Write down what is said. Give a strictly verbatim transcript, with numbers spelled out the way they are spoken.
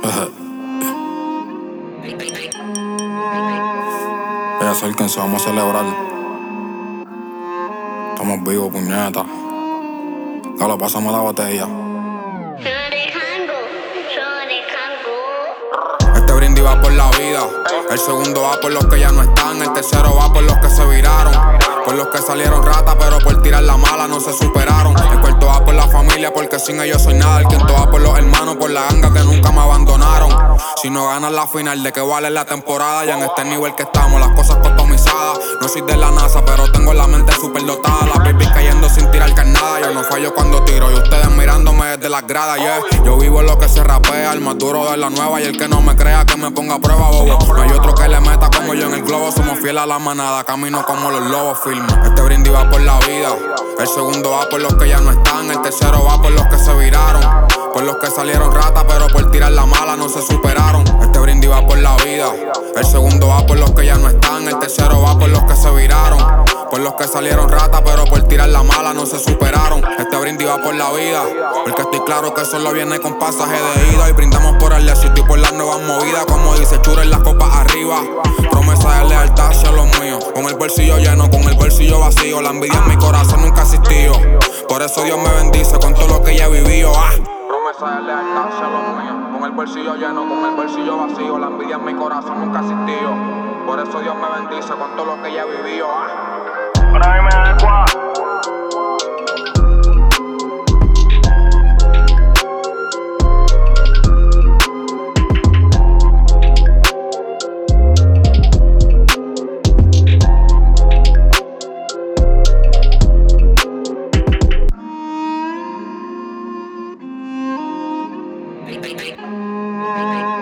Oye, acérquense, vamos a celebrar. Estamos vivos, puñeta. Dale, pásame la botella. Este brindis va por la vida. El segundo va por los que ya no están. El tercero va por los que se viraron. Por los que salieron ratas, pero por tirar la mala no se superaron. El cuarto va por la familia, porque sin ellos soy nada. El quinto va por los hermanos, por la ganga que nunca me abandonaron. Si no ganas la final, ¿de qué vale la temporada? Ya en este nivel que estamos, las cosas customizadas. No soy de la NASA, pero tengo la mente super dotada. Las babies cayendo sin tirar carnada. Yo no fallo cuando tiro y ustedes mirándome desde las gradas, yeah. Yo vivo lo que se rapea, el más duro de la nueva. Y el que no me crea que me ponga a prueba, bobo. No hay otro que le meta como yo en el globo. Somos fieles a la manada, camino como los lobos, firme. Este brindis va por la vida. El segundo va por los que ya no están. El tercero va por los que se viraron. Por los que salieron ratas, pero por tirar la mala no se superaron. Este brindis va por la vida. El segundo va por los que ya no están. El tercero va por los que se viraron. Por los que salieron ratas, pero por tirar la mala no se superaron. Este brindis va por la vida, porque estoy claro que solo viene con pasaje de ida. Y brindamos por el éxito y por las nuevas movidas. Como dice Chura en las copas arriba. Promesa de lealtad hacia los míos. Con el bolsillo lleno, con el bolsillo vacío. La envidia en mi corazón nunca ha existido. Por eso Dios me bendice con todo lo que ya he vivido. Ah. Promesa de lealtad hacia los míos. Con el bolsillo lleno, con el bolsillo vacío. La envidia en mi corazón nunca ha existido. Por eso Dios me bendice con todo lo que ya he vivido. Ah. Para mí me adecua. Bye, bye, bye. Bye, bye.